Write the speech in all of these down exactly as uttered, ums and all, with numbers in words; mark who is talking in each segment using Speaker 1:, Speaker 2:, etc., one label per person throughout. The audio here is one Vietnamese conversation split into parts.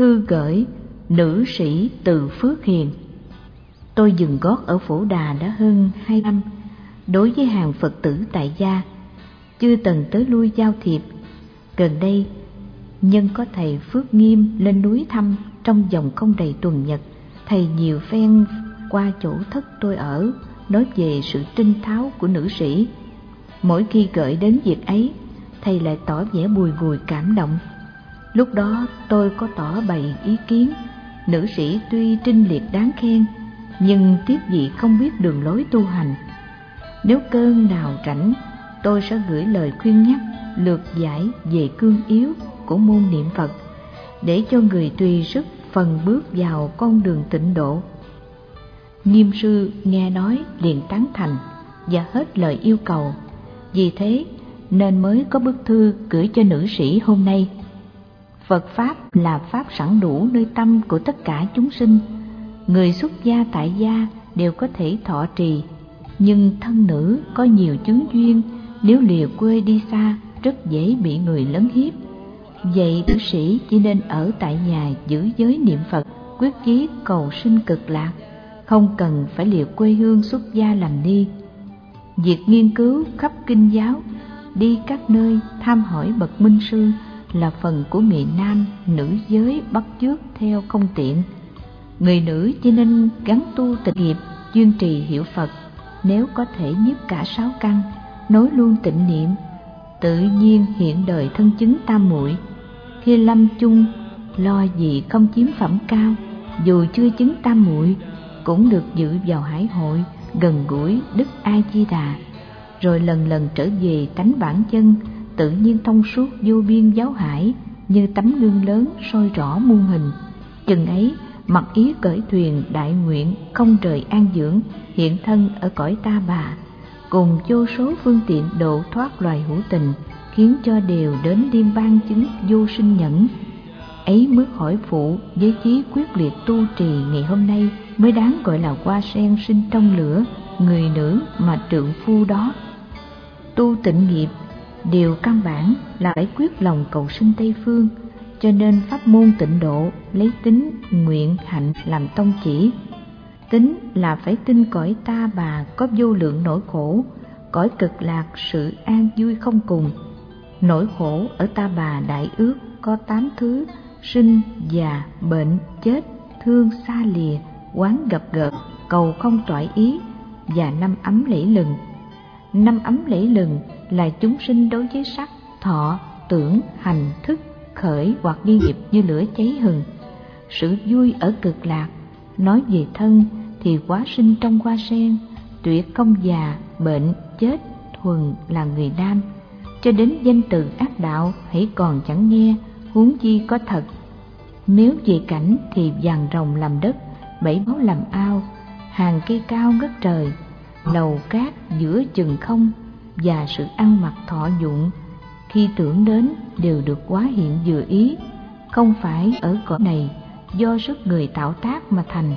Speaker 1: Thư gửi nữ sĩ từ Phước Hiền. Tôi dừng gót ở Phổ Đà đã hơn hai năm. Đối với hàng Phật tử tại gia, chưa từng tới lui giao thiệp. Gần đây, nhân có thầy Phước Nghiêm lên núi thăm trong vòng không đầy tuần nhật, thầy nhiều phen qua chỗ thất tôi ở, nói về sự trinh tháo của nữ sĩ. Mỗi khi gợi đến việc ấy, thầy lại tỏ vẻ bùi ngùi cảm động. Lúc đó tôi có tỏ bày ý kiến, nữ sĩ tuy trinh liệt đáng khen, nhưng tiếc vị không biết đường lối tu hành. Nếu cơn nào rảnh, tôi sẽ gửi lời khuyên nhắc, lược giải về cương yếu của môn niệm Phật, để cho người tùy sức phần bước vào con đường tịnh độ. Nghiêm sư nghe nói liền tán thành và hết lời yêu cầu. Vì thế nên mới có bức thư gửi cho nữ sĩ hôm nay. Phật Pháp là Pháp sẵn đủ nơi tâm của tất cả chúng sinh. Người xuất gia tại gia đều có thể thọ trì, nhưng thân nữ có nhiều chướng duyên, nếu lìa quê đi xa rất dễ bị người lấn hiếp. Vậy nữ sĩ chỉ nên ở tại nhà giữ giới niệm Phật, quyết chí cầu sinh cực lạc, không cần phải lìa quê hương xuất gia làm ni. Việc nghiên cứu khắp kinh giáo, đi các nơi tham hỏi bậc minh sư là phần của người nam, nữ giới bắt chước theo không tiện. Người nữ chỉ nên gắn tu tịnh nghiệp, chuyên trì hiệu Phật. Nếu có thể nhiếp cả sáu căn, nối luôn tịnh niệm, tự nhiên hiện đời thân chứng tam muội. Khi lâm chung, lo gì không chiếm phẩm cao, dù chưa chứng tam muội cũng được dự vào hải hội gần gũi Đức A Di Đà, rồi lần lần trở về tánh bản chân, tự nhiên thông suốt vô biên giáo hải, như tấm gương lớn soi rõ muôn hình. Chừng ấy mặc ý cởi thuyền đại nguyện không rời an dưỡng, hiện thân ở cõi Ta Bà, cùng vô số phương tiện độ thoát loài hữu tình, khiến cho đều đến đêm ban chứng vô sinh nhẫn. Ấy mới hỏi phụ với chí quyết liệt tu trì ngày hôm nay mới đáng gọi là hoa sen sinh trong lửa, người nữ mà trượng phu đó. Tu tịnh nghiệp điều căn bản là phải quyết lòng cầu sinh Tây Phương, cho nên pháp môn tịnh độ lấy tính, nguyện, hạnh làm tông chỉ. Tính là phải tin cõi Ta Bà có vô lượng nỗi khổ, cõi cực lạc sự an vui không cùng. Nỗi khổ ở Ta Bà đại ước có tám thứ: sinh, già, bệnh, chết, thương xa lìa, quán gặp gợp, cầu không toại ý, và năm ấm lẫy lừng. Năm ấm lẫy lừng là chúng sinh đối với sắc, thọ, tưởng, hành, thức, khởi hoặc đi nghiệp như lửa cháy hừng. Sự vui ở cực lạc, nói về thân thì hóa sinh trong hoa sen, tuyệt không già, bệnh, chết, thuần là người nam. Cho đến danh từ ác đạo hãy còn chẳng nghe, huống chi có thật. Nếu về cảnh thì vàng rồng làm đất, bảy máu làm ao, hàng cây cao ngất trời, lầu cát giữa chừng không, và sự ăn mặc thọ dụng khi tưởng đến đều được hóa hiện vừa ý, không phải ở cõi này do sức người tạo tác mà thành.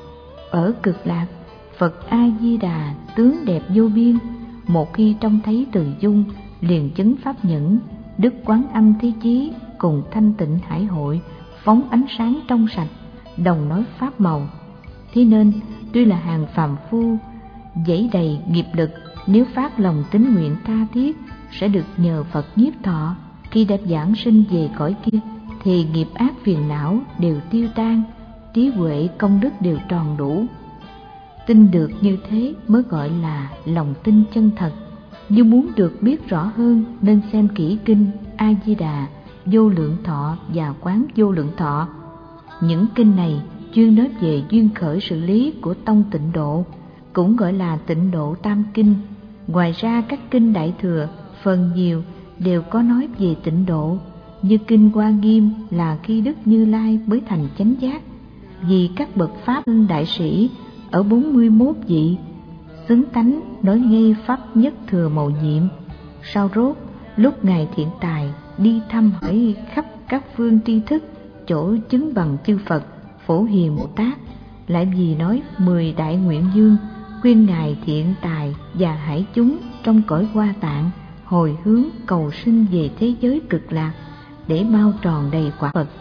Speaker 1: Ở cực lạc, Phật A Di Đà tướng đẹp vô biên, một khi trông thấy từ dung liền chứng pháp nhẫn. Đức Quán Âm Thế Chí cùng thanh tịnh hải hội phóng ánh sáng trong sạch, đồng nói pháp màu. Thế nên tuy là hàng phàm phu dẫy đầy nghiệp lực, nếu phát lòng tín nguyện tha thiết sẽ được nhờ Phật nhiếp thọ. Khi đã giảng sinh về cõi kia thì nghiệp ác phiền não đều tiêu tan, trí huệ công đức đều tròn đủ. Tin được như thế mới gọi là lòng tin chân thật. Như muốn được biết rõ hơn nên xem kỹ kinh A Di Đà, Vô Lượng Thọ và Quán Vô Lượng Thọ. Những kinh này chuyên nói về duyên khởi sự lý của tông tịnh độ, cũng gọi là tịnh độ tam kinh. Ngoài ra các kinh Đại Thừa phần nhiều đều có nói về tịnh độ, như kinh Hoa Nghiêm là khi Đức Như Lai mới thành chánh giác, vì các bậc pháp đại sĩ ở bốn mươi mốt vị xứng tánh nói ngay pháp nhất thừa mầu nhiệm. Sau rốt lúc ngài Thiện Tài đi thăm hỏi khắp các phương tri thức, chỗ chứng bằng chư Phật, Phổ Hiền Bồ Tát, lại vì nói mười đại nguyện dương, khuyên ngài Thiện Tài và hải chúng trong cõi Hoa Tạng hồi hướng cầu sinh về thế giới cực lạc để mau tròn đầy quả Phật.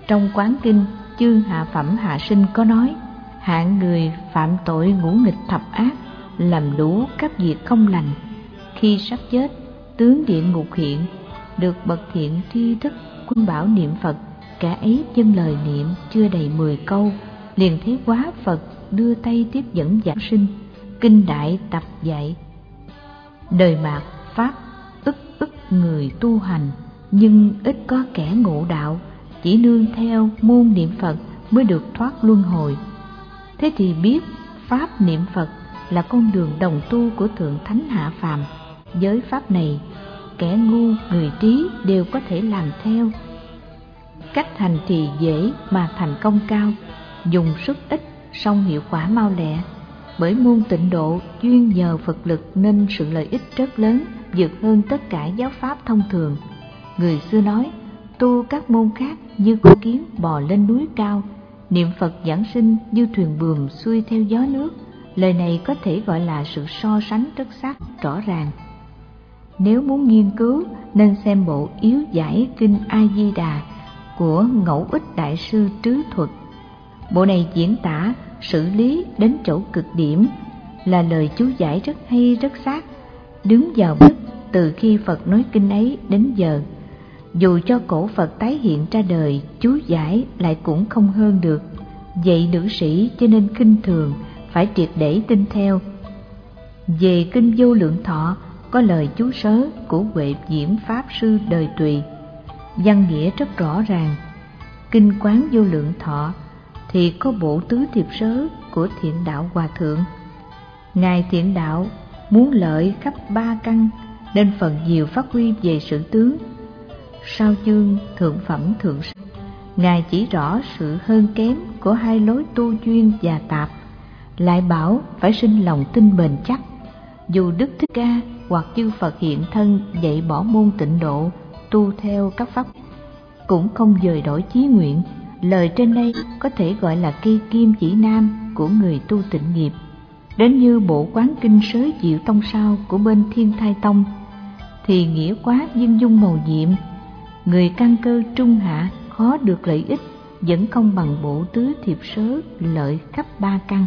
Speaker 1: Trong Quán Kinh chương Hạ Phẩm Hạ Sinh có nói: hạng người phạm tội ngũ nghịch thập ác, làm đủ các việc không lành, khi sắp chết, tướng địa ngục hiện, được bậc thiện tri thức khuyên bảo niệm Phật, cả ấy dâng lời niệm chưa đầy mười câu, liền thấy quá Phật đưa tay tiếp dẫn giảng sinh. Kinh Đại tập dạy: đời mạt pháp ức ức người tu hành, nhưng ít có kẻ ngộ đạo, chỉ nương theo môn niệm Phật mới được thoát luân hồi. Thế thì biết pháp niệm Phật là con đường đồng tu của Thượng Thánh hạ phàm. Với pháp này, kẻ ngu, người trí đều có thể làm theo. Cách hành thì dễ mà thành công cao, dùng sức ít song hiệu quả mau lẹ. Bởi môn Tịnh Độ chuyên nhờ Phật lực nên sự lợi ích rất lớn, vượt hơn tất cả giáo pháp thông thường. Người xưa nói, tu các môn khác như con kiến bò lên núi cao, niệm Phật giảng sinh như thuyền buồm xuôi theo gió nước. Lời này có thể gọi là sự so sánh rất xác rõ ràng. Nếu muốn nghiên cứu nên xem bộ Yếu Giải Kinh A Di Đà của Ngẫu Ích Đại sư Trứ Thuật. Bộ này diễn tả xử lý đến chỗ cực điểm, là lời chú giải rất hay rất xác, đứng vào bức từ khi Phật nói kinh ấy đến giờ. Dù cho cổ Phật tái hiện ra đời, chú giải lại cũng không hơn được. Vậy nữ sĩ cho nên khinh thường, phải triệt để tin theo. Về Kinh Vô Lượng Thọ có lời chú sớ của Huệ Diễn Pháp Sư đời Tùy, văn nghĩa rất rõ ràng. Kinh Quán Vô Lượng Thọ thì có bộ Tứ Thiệp Sớ của Thiện Đạo Hòa Thượng. Ngài Thiện Đạo muốn lợi khắp ba căn nên phần nhiều phát huy về sự tướng. Sau chương Thượng Phẩm Thượng Sư, Ngài chỉ rõ sự hơn kém của hai lối tu duyên và tạp, lại bảo phải sinh lòng tin bền chắc. Dù Đức Thích Ca hoặc chư Phật hiện thân dạy bỏ môn Tịnh Độ, tu theo các pháp, cũng không dời đổi chí nguyện. Lời trên đây có thể gọi là cây kim chỉ nam của người tu tịnh nghiệp. Đến như bộ Quán Kinh Sớ Diệu Tông Sao của bên Thiên Thai Tông thì nghĩa quá viên dung màu nhiệm. Người căn cơ trung hạ khó được lợi ích, vẫn không bằng bộ Tứ Thiệp Sớ lợi khắp ba căn.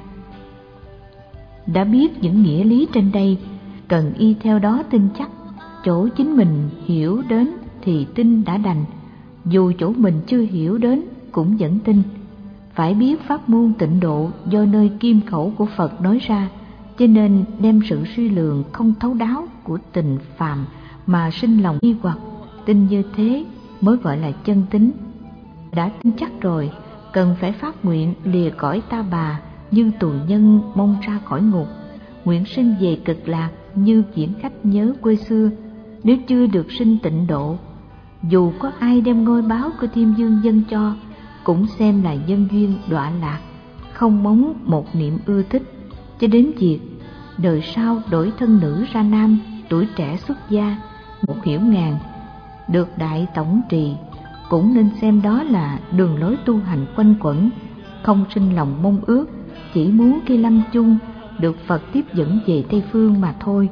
Speaker 1: Đã biết những nghĩa lý trên đây, cần y theo đó tin chắc. Chỗ chính mình hiểu đến thì tin đã đành, dù chỗ mình chưa hiểu đến cũng vẫn tin. Phải biết pháp môn Tịnh Độ do nơi kim khẩu của Phật nói ra, cho nên đem sự suy lường không thấu đáo của tình phàm mà sinh lòng nghi hoặc. Tin như thế mới gọi là chân tín. Đã tin chắc rồi, cần phải phát nguyện lìa cõi ta bà như tù nhân mong ra khỏi ngục, nguyện sinh về cực lạc như viễn khách nhớ quê xưa. Nếu chưa được sinh Tịnh Độ, dù có ai đem ngôi báo của Thiên Dương dâng cho, cũng xem là nhân duyên đọa lạc, không mong một niệm ưa thích. Cho đến việc đời sau đổi thân nữ ra nam, tuổi trẻ xuất gia, một hiểu ngàn, được đại tổng trì, cũng nên xem đó là đường lối tu hành quanh quẩn, không sinh lòng mong ước, chỉ muốn khi lâm chung được Phật tiếp dẫn về Tây Phương mà thôi.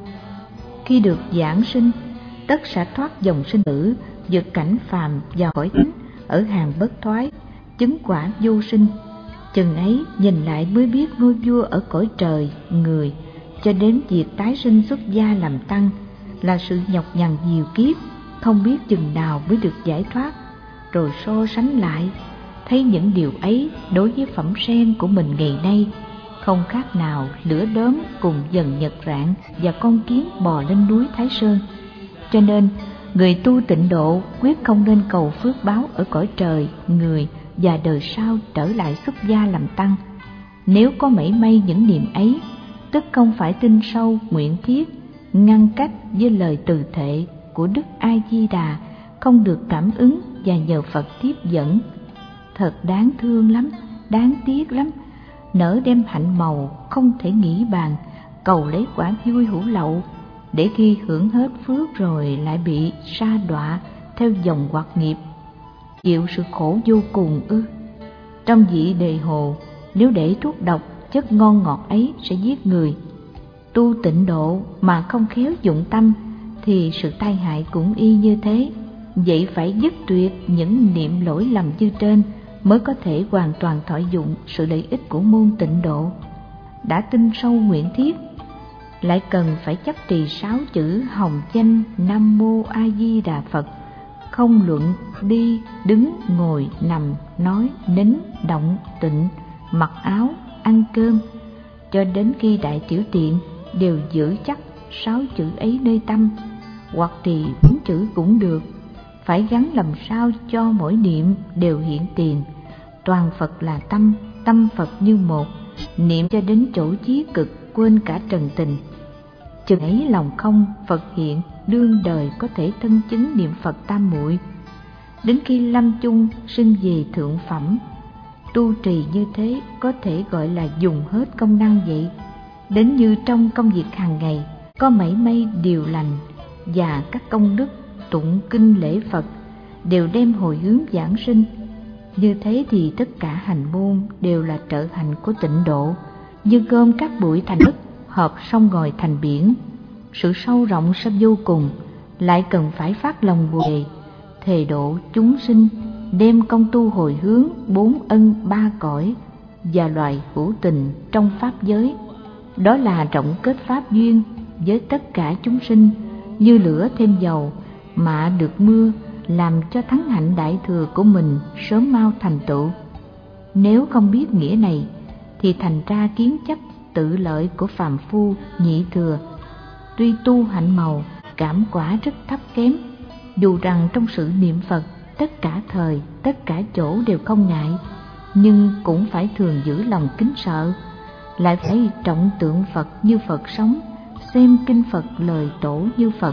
Speaker 1: Khi được giảng sinh, tất sẽ thoát dòng sinh tử, vượt cảnh phàm vào cõi thánh, ở hàng bất thoái, chứng quả vô sinh. Chừng ấy nhìn lại mới biết ngôi vua ở cõi trời người, cho đến việc tái sinh xuất gia làm tăng là sự nhọc nhằn nhiều kiếp, không biết chừng nào mới được giải thoát. Rồi so sánh lại, thấy những điều ấy đối với phẩm sen của mình ngày nay không khác nào lửa đốm cùng dần nhật rạng và con kiến bò lên núi Thái Sơn. Cho nên người tu Tịnh Độ quyết không nên cầu phước báo ở cõi trời người và đời sau trở lại xuất gia làm tăng. Nếu có mảy may những niệm ấy, tức không phải tin sâu nguyện thiết, ngăn cách với lời từ thệ của Đức A Di Đà, không được cảm ứng và nhờ Phật tiếp dẫn. Thật đáng thương lắm, đáng tiếc lắm. Nỡ đem hạnh màu không thể nghĩ bàn, cầu lấy quả vui hữu lậu, để khi hưởng hết phước rồi lại bị sa đọa theo dòng hoặc nghiệp, chịu sự khổ vô cùng ư? Trong vị Đề Hồ, nếu để thuốc độc chất ngon ngọt ấy sẽ giết người. Tu Tịnh Độ mà không khéo dụng tâm thì sự tai hại cũng y như thế. Vậy phải dứt tuyệt những niệm lỗi lầm như trên, mới có thể hoàn toàn thọ dụng sự lợi ích của môn Tịnh Độ. Đã tin sâu nguyện thiết, lại cần phải chấp trì sáu chữ hồng danh Nam Mô A Di Đà Phật, không luận đi, đứng, ngồi, nằm, nói, nín, động, tịnh, mặc áo, ăn cơm, cho đến khi đại tiểu tiện đều giữ chắc sáu chữ ấy nơi tâm, hoặc trì bốn chữ cũng được, phải gắn làm sao cho mỗi niệm đều hiện tiền. Toàn Phật là tâm, tâm Phật như một, niệm cho đến chỗ chí cực, quên cả trần tình. Chừng ấy lòng không, Phật hiện, đương đời có thể thân chứng niệm Phật tam muội. Đến khi lâm chung sinh về thượng phẩm, tu trì như thế có thể gọi là dùng hết công năng vậy. Đến như trong công việc hàng ngày, có mảy may điều lành và các công đức tụng kinh lễ Phật đều đem hồi hướng giảng sinh. Như thế thì tất cả hành môn đều là trợ hành của Tịnh Độ, như gom các bụi thành đất, hợp sông ngòi thành biển. Sự sâu rộng sâu vô cùng, lại cần phải phát lòng bồ đề, thề độ chúng sinh, đem công tu hồi hướng bốn ân ba cõi và loài hữu tình trong pháp giới. Đó là rộng kết pháp duyên với tất cả chúng sinh, như lửa thêm dầu mà được mưa, làm cho thắng hạnh đại thừa của mình sớm mau thành tựu. Nếu không biết nghĩa này thì thành ra kiến chấp tự lợi của phàm phu nhị thừa, tuy tu hạnh màu cảm quả rất thấp kém, dù rằng trong sự niệm Phật tất cả thời tất cả chỗ đều không ngại, nhưng cũng phải thường giữ lòng kính sợ, lại phải trọng tượng Phật như Phật sống, xem kinh Phật lời tổ như Phật.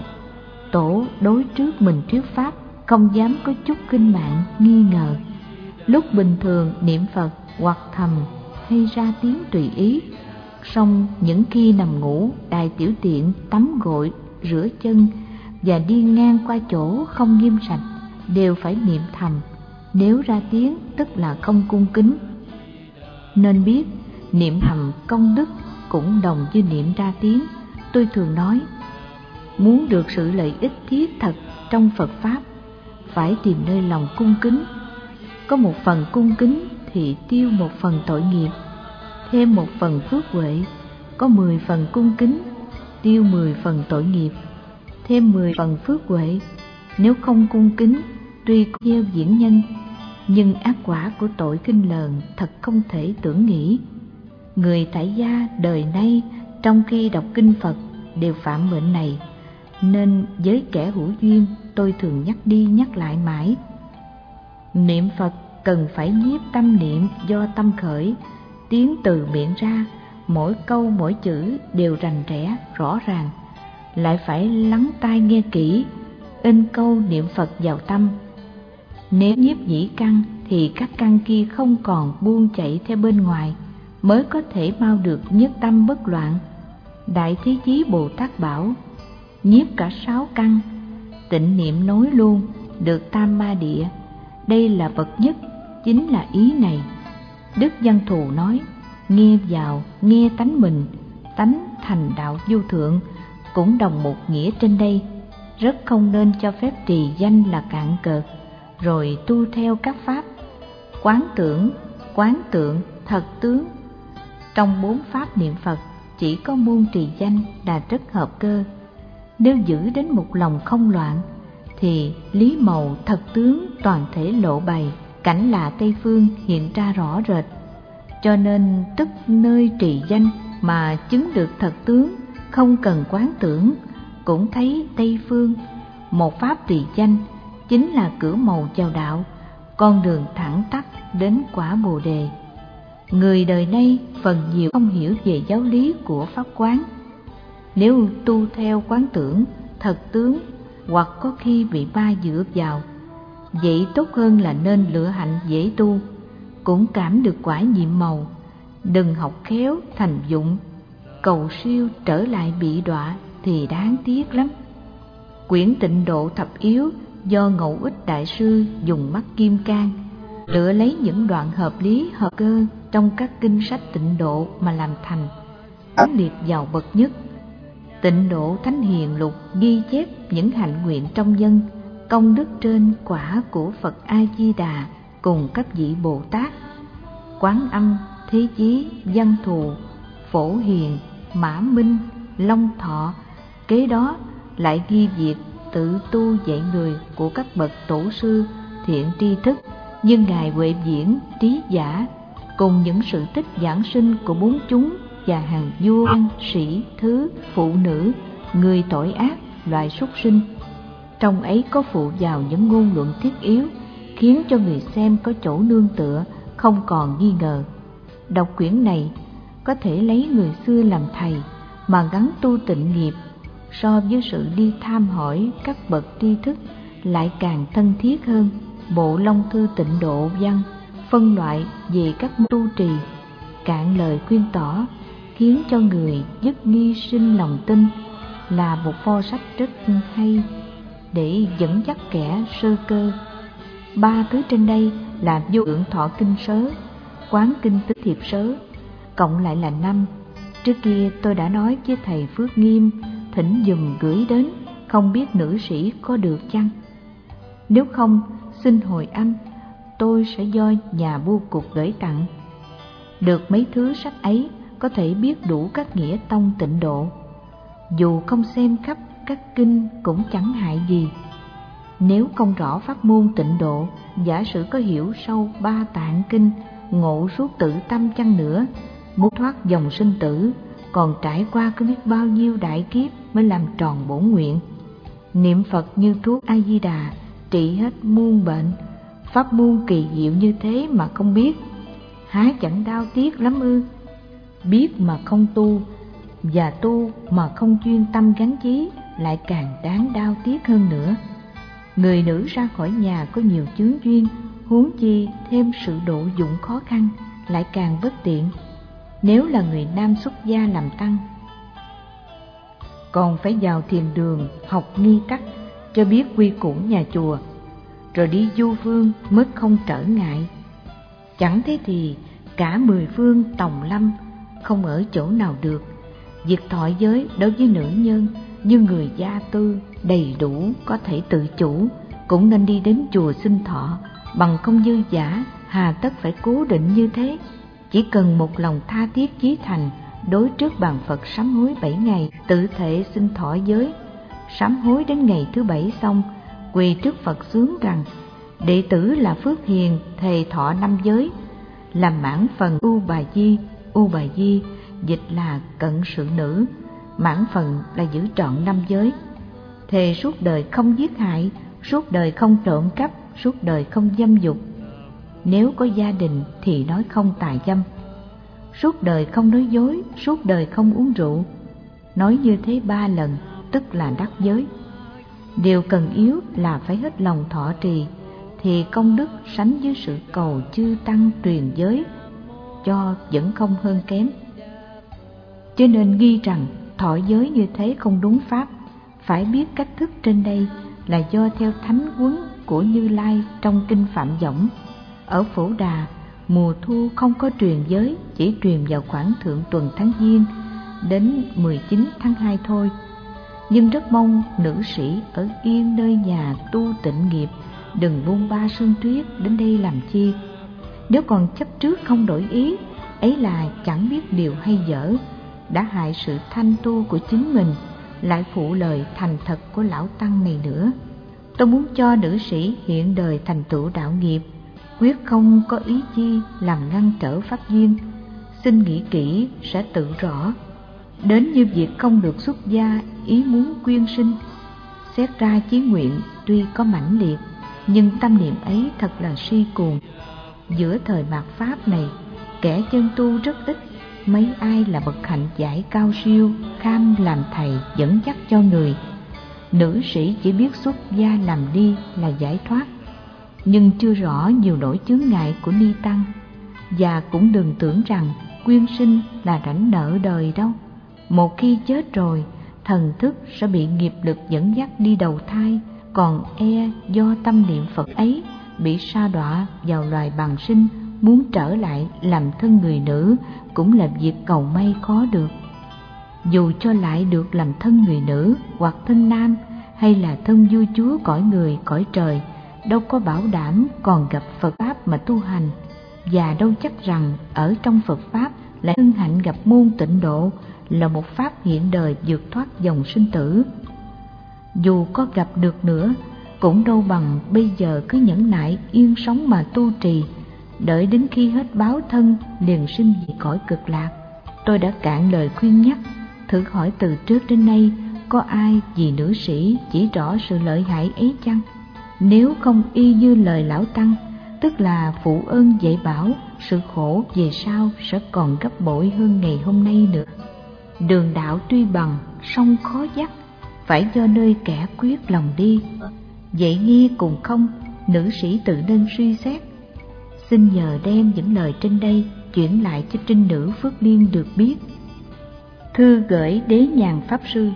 Speaker 1: Tổ đối trước mình thuyết pháp, không dám có chút kinh mạng nghi ngờ. Lúc bình thường niệm Phật hoặc thầm hay ra tiếng tùy ý, song những khi nằm ngủ, đại tiểu tiện, tắm gội, rửa chân và đi ngang qua chỗ không nghiêm sạch đều phải niệm thầm. Nếu ra tiếng tức là không cung kính. Nên biết niệm thầm công đức cũng đồng như niệm ra tiếng. Tôi thường nói, muốn được sự lợi ích thiết thật trong Phật Pháp, phải tìm nơi lòng cung kính. Có một phần cung kính thì tiêu một phần tội nghiệp, thêm một phần phước huệ. Có mười phần cung kính, tiêu mười phần tội nghiệp, thêm mười phần phước huệ. Nếu không cung kính, tuy có gieo diễn nhân, nhưng ác quả của tội khinh lờn thật không thể tưởng nghĩ. Người tại gia đời nay trong khi đọc kinh Phật đều phạm bệnh này, nên với kẻ hữu duyên tôi thường nhắc đi nhắc lại mãi. Niệm Phật cần phải nhiếp tâm niệm do tâm khởi, tiếng từ miệng ra, mỗi câu mỗi chữ đều rành rẽ rõ ràng, lại phải lắng tai nghe kỹ, in câu niệm Phật vào tâm. Nếu nhiếp nhĩ căn thì các căn kia không còn buông chạy theo bên ngoài, mới có thể mau được nhất tâm bất loạn. Đại Thế Chí Bồ Tát bảo, nhiếp cả sáu căn, tịnh niệm nối luôn, được tam ma địa. Đây là bậc nhất, chính là ý này. Đức Văn Thù nói, nghe vào, nghe tánh mình, tánh thành đạo vô thượng, cũng đồng một nghĩa trên đây. Rất không nên cho phép trì danh là cạn cợt, rồi tu theo các pháp quán tưởng, quán tượng, thật tướng. Trong bốn pháp niệm Phật, chỉ có môn trì danh là rất hợp cơ. Nếu giữ đến một lòng không loạn, thì lý màu thật tướng toàn thể lộ bày, cảnh lạ Tây Phương hiện ra rõ rệt. Cho nên tức nơi trì danh mà chứng được thật tướng, không cần quán tưởng, cũng thấy Tây Phương. Một pháp trì danh chính là cửa mầu vào đạo, con đường thẳng tắp đến quả Bồ Đề. Người đời nay phần nhiều không hiểu về giáo lý của pháp quán. Nếu tu theo quán tưởng, thật tướng, hoặc có khi bị ma dựa vào, vậy tốt hơn là nên lựa hạnh dễ tu, cũng cảm được quả nhiệm màu. Đừng học khéo thành dụng, cầu siêu trở lại bị đọa thì đáng tiếc lắm. Quyển Tịnh Độ Thập Yếu do Ngẫu Ích Đại Sư dùng mắt kim cang lựa lấy những đoạn hợp lý hợp cơ trong các kinh sách Tịnh Độ mà làm thành, ấn liệt vào bậc nhất. Tịnh Độ Thánh Hiền Lục ghi chép những hạnh nguyện trong dân, công đức trên quả của Phật A Di Đà cùng các vị Bồ Tát, Quán Âm, Thế Chí, Văn Thù, Phổ Hiền, Mã Minh, Long Thọ. Kế đó lại ghi việc tự tu dạy người của các bậc tổ sư thiện tri thức như ngài Huệ Viễn, Trí Giả, cùng những sự tích giảng sinh của bốn chúng và hàng vua, sĩ, thứ, phụ nữ, người tội ác, loài súc sinh. Trong ấy có phụ vào những ngôn luận thiết yếu, khiến cho người xem có chỗ nương tựa, không còn nghi ngờ. Đọc quyển này có thể lấy người xưa làm thầy mà gắn tu tịnh nghiệp, so với sự đi tham hỏi các bậc tri thức lại càng thân thiết hơn. Bộ Long Thư Tịnh Độ Văn phân loại về các tu trì, cạn lời khuyên tỏ, khiến cho người dứt nghi sinh lòng tin, là một pho sách rất hay để dẫn dắt kẻ sơ cơ. Ba thứ trên đây là Vô Lượng Thọ Kinh Sớ, Quán Kinh Tứ Thiệp Sớ, cộng lại là năm. Trước kia tôi đã nói với thầy Phước Nghiêm thỉnh dùm gửi đến, không biết nữ sĩ có được chăng? Nếu không, xin hồi âm, tôi sẽ do nhà bưu cục gửi tặng. Được mấy thứ sách ấy có thể biết đủ các nghĩa tông Tịnh Độ. Dù không xem khắp các kinh cũng chẳng hại gì. Nếu không rõ pháp môn Tịnh Độ, giả sử có hiểu sâu ba tạng kinh, ngộ suốt tự tâm chăng nữa, muốn thoát dòng sinh tử, còn trải qua có biết bao nhiêu đại kiếp mới làm tròn bổn nguyện. Niệm Phật như thuốc A Di Đà, trị hết muôn bệnh. Pháp môn kỳ diệu như thế mà không biết, há chẳng đau tiếc lắm ư? Biết mà không tu, và tu mà không chuyên tâm gắn chí, lại càng đáng đau tiếc hơn nữa. Người nữ ra khỏi nhà có nhiều chướng duyên, huống chi thêm sự độ dụng khó khăn, lại càng bất tiện. Nếu là người nam xuất gia làm tăng, còn phải vào thiền đường học nghi tắc cho biết quy củ nhà chùa, rồi đi du phương mới không trở ngại. Chẳng thế thì cả mười phương tòng lâm, không ở chỗ nào được. Việc thọ giới đối với nữ nhân như người gia tư đầy đủ có thể tự chủ, cũng nên đi đến chùa xin thọ, bằng không dư giả hà tất phải cố định như thế. Chỉ cần một lòng tha thiết chí thành, đối trước bàn Phật sám hối bảy ngày, tự thể xin thọ giới. Sám hối đến ngày thứ bảy xong, quỳ trước Phật xướng rằng: đệ tử là Phước Hiền thề thọ năm giới, làm mãn phần U Bà Di. U Bà Di dịch là cận sự nữ, mãn phần là giữ trọn năm giới. Thề suốt đời không giết hại, suốt đời không trộm cắp, suốt đời không dâm dục. Nếu có gia đình thì nói không tà dâm. Suốt đời không nói dối, suốt đời không uống rượu. Nói như thế ba lần tức là đắc giới. Điều cần yếu là phải hết lòng thọ trì, thì công đức sánh với sự cầu chư tăng truyền giới, cho vẫn không hơn kém. Cho nên ghi rằng thọ giới như thế không đúng pháp. Phải biết cách thức trên đây là do theo thánh huấn của Như Lai trong kinh Phạm Võng. Ở Phổ Đà, mùa thu không có truyền giới, chỉ truyền vào khoảng thượng tuần tháng Giêng đến mười chín tháng hai thôi. Nhưng rất mong nữ sĩ ở yên nơi nhà tu tịnh nghiệp, đừng buông ba sương tuyết đến đây làm chi. Nếu còn chấp trước không đổi ý, ấy là chẳng biết điều hay dở, đã hại sự thanh tu của chính mình, lại phụ lời thành thật của lão tăng này nữa. Tôi muốn cho nữ sĩ hiện đời thành tựu đạo nghiệp, quyết không có ý chi làm ngăn trở pháp duyên. Xin nghĩ kỹ sẽ tự rõ. Đến như việc không được xuất gia, ý muốn quyên sinh, xét ra chí nguyện tuy có mãnh liệt, nhưng tâm niệm ấy thật là si cuồng. Giữa thời mạt pháp này, kẻ chân tu rất ít, mấy ai là bậc hạnh giải cao siêu, kham làm thầy dẫn dắt cho người. Nữ sĩ chỉ biết xuất gia làm ni là giải thoát, nhưng chưa rõ nhiều nỗi chướng ngại của ni tăng. Và cũng đừng tưởng rằng quyên sinh là rảnh nợ đời đâu. Một khi chết rồi, thần thức sẽ bị nghiệp lực dẫn dắt đi đầu thai, còn e do tâm niệm Phật ấy bị sa đọa vào loài bàng sinh, muốn trở lại làm thân người nữ cũng là việc cầu may khó được. Dù cho lại được làm thân người nữ hoặc thân nam, hay là thân vua chúa cõi người cõi trời, đâu có bảo đảm còn gặp Phật Pháp mà tu hành, và đâu chắc rằng ở trong Phật Pháp lại hân hạnh gặp môn Tịnh Độ là một Pháp hiện đời vượt thoát dòng sinh tử. Dù có gặp được nữa, cũng đâu bằng bây giờ cứ nhẫn nại yên sống mà tu trì, đợi đến khi hết báo thân liền sinh về cõi cực lạc. Tôi đã cạn lời khuyên nhắc, thử hỏi từ trước đến nay có ai vì nữ sĩ chỉ rõ sự lợi hại ấy chăng? Nếu không y như lời lão tăng, tức là phụ ơn dạy bảo, sự khổ về sau sẽ còn gấp bội hơn ngày hôm nay nữa. Đường đạo tuy bằng, song khó dắt, phải do nơi kẻ quyết lòng đi. Vậy nghe cùng không, nữ sĩ tự nên suy xét. Xin nhờ đem những lời trên đây chuyển lại cho trinh nữ Phước Liên được biết. Thư gửi Đế Nhàn Pháp Sư.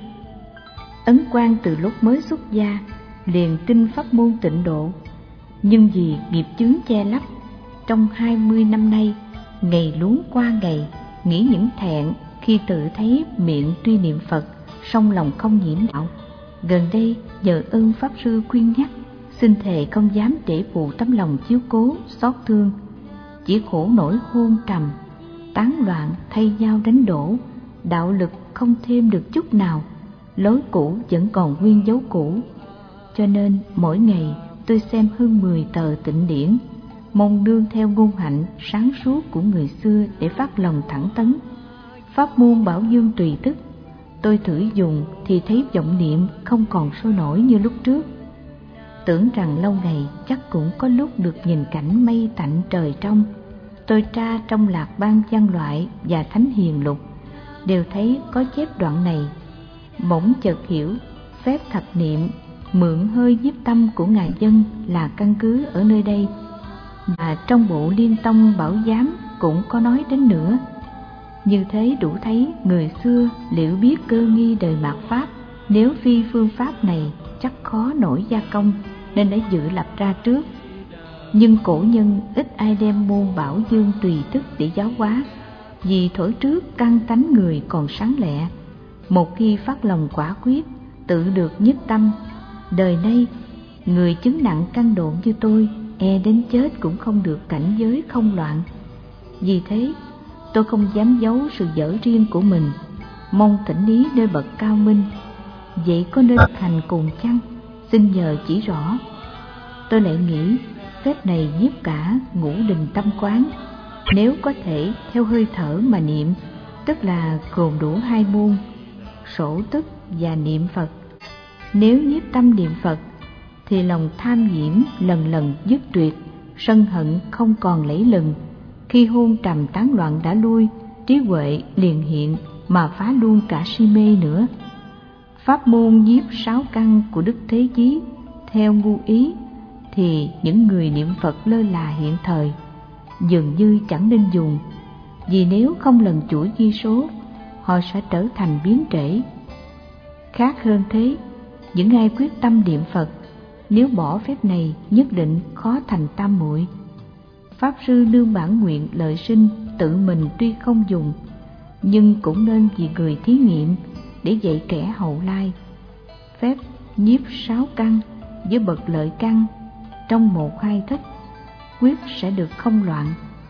Speaker 1: Ấn Quang từ lúc mới xuất gia liền tin pháp môn Tịnh Độ, nhưng vì nghiệp chướng che lấp, trong hai mươi năm nay ngày luống qua ngày, nghĩ những thẹn khi tự thấy miệng tuy niệm Phật song lòng không nhiễm đạo. Gần đây nhờ ơn Pháp Sư khuyên nhắc, xin thề không dám để phụ tấm lòng chiếu cố xót thương, chỉ khổ nổi hôn trầm, tán loạn thay nhau đánh đổ, đạo lực không thêm được chút nào, lối cũ vẫn còn nguyên dấu cũ. Cho nên mỗi ngày tôi xem hơn mười tờ tịnh điển, mong đương theo ngôn hạnh sáng suốt của người xưa để phát lòng thẳng tấn. Pháp môn Bảo Dương tùy tức, tôi thử dùng thì thấy vọng niệm không còn sôi nổi như lúc trước. Tưởng rằng lâu ngày chắc cũng có lúc được nhìn cảnh mây tạnh trời trong. Tôi tra trong lạc ban văn loại và thánh hiền lục, đều thấy có chép đoạn này. Bỗng chợt hiểu, phép thập niệm mượn hơi nhiếp tâm của ngài Dân là căn cứ ở nơi đây, mà trong bộ Liên Tông Bảo Giám cũng có nói đến nữa. Như thế đủ thấy người xưa liệu biết cơ nghi đời mạt Pháp, nếu phi phương pháp này chắc khó nổi gia công, nên đã dự lập ra trước. Nhưng cổ nhân ít ai đem môn Bảo Dương tùy tức để giáo hóa, vì thổi trước căn tánh người còn sáng lẹ. Một khi phát lòng quả quyết, tự được nhất tâm, đời nay người chứng nặng căn độn như tôi e đến chết cũng không được cảnh giới không loạn. Vì thế tôi không dám giấu sự dở riêng của mình, mong thỉnh ý nơi bậc cao minh. Vậy có nên hành cùng chăng? Xin nhờ chỉ rõ. Tôi lại nghĩ phép này nhiếp cả ngũ đình tâm quán, nếu có thể theo hơi thở mà niệm, tức là gồm đủ hai môn sổ tức và niệm Phật. Nếu nhiếp tâm niệm Phật thì lòng tham nhiễm lần lần dứt tuyệt, sân hận không còn lẫy lừng. Khi hôn trầm tán loạn đã lui, trí huệ liền hiện mà phá luôn cả si mê nữa. Pháp môn nhiếp sáu căn của Đức Thế Chí theo ngu ý thì những người niệm Phật lơ là hiện thời dường như chẳng nên dùng, vì nếu không lần chuỗi ghi số, họ sẽ trở thành biến trễ. Khác hơn thế, những ai quyết tâm niệm Phật, nếu bỏ phép này nhất định khó thành tam muội. Pháp Sư nương bản nguyện lợi sinh, tự mình tuy không dùng, nhưng cũng nên vì người thí nghiệm để dạy kẻ hậu lai. Phép nhiếp sáu căn với bậc lợi căn trong một hai thích quyết sẽ được không loạn.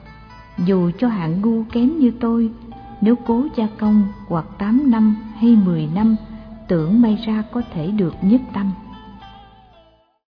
Speaker 1: Dù cho hạng ngu kém như tôi, nếu cố gia công hoặc tám năm hay mười năm, tưởng may ra có thể được nhất tâm.